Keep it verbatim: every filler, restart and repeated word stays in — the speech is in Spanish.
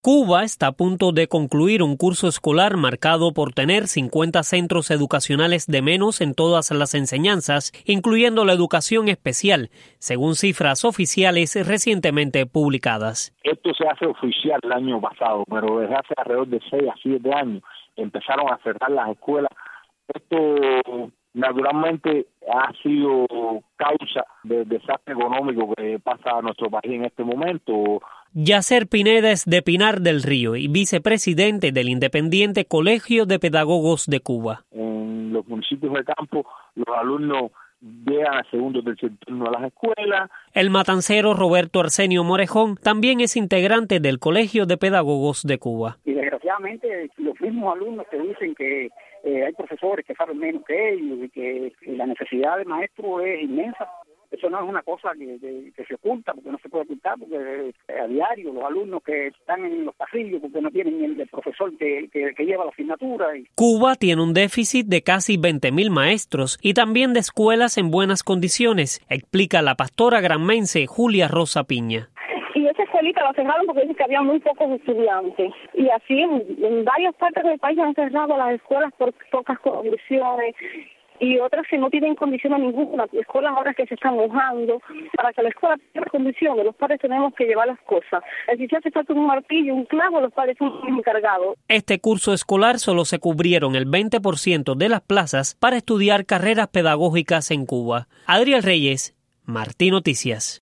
Cuba está a punto de concluir un curso escolar marcado por tener cincuenta centros educacionales de menos en todas las enseñanzas, incluyendo la educación especial, según cifras oficiales recientemente publicadas. Esto se hace oficial el año pasado, pero desde hace alrededor de seis a siete años empezaron a cerrar las escuelas. Esto naturalmente ha sido causa del desastre económico que pasa a nuestro país en este momento. Yacer Pineda es de Pinar del Río y vicepresidente del Independiente Colegio de Pedagogos de Cuba. En los municipios de campo, los alumnos llegan a segundo o tercer turno a las escuelas. El matancero Roberto Arsenio Morejón también es integrante del Colegio de Pedagogos de Cuba. Y desgraciadamente los mismos alumnos te dicen que eh, hay profesores que saben menos que ellos y que la necesidad de maestros es inmensa. Eso no es una cosa que, que, que se oculta, porque no se puede ocultar, porque a diario los alumnos que están en los pasillos porque no tienen el, el profesor que, que, que lleva la asignatura. Y... Cuba tiene un déficit de casi veinte mil maestros y también de escuelas en buenas condiciones, explica la pastora granmense Julia Rosa Piña. Y esa escuelita la cerraron porque dicen que había muy pocos estudiantes. Y así en, en varias partes del país han cerrado las escuelas por pocas condiciones. Y otras que no tienen condiciones ninguna, escuelas ahora que se están mojando. Para que la escuela tenga condiciones, los padres tenemos que llevar las cosas. Si se hace falta un martillo, un clavo, los padres son encargados. Este curso escolar solo se cubrieron el veinte por ciento de las plazas para estudiar carreras pedagógicas en Cuba. Adriel Reyes, Martí Noticias.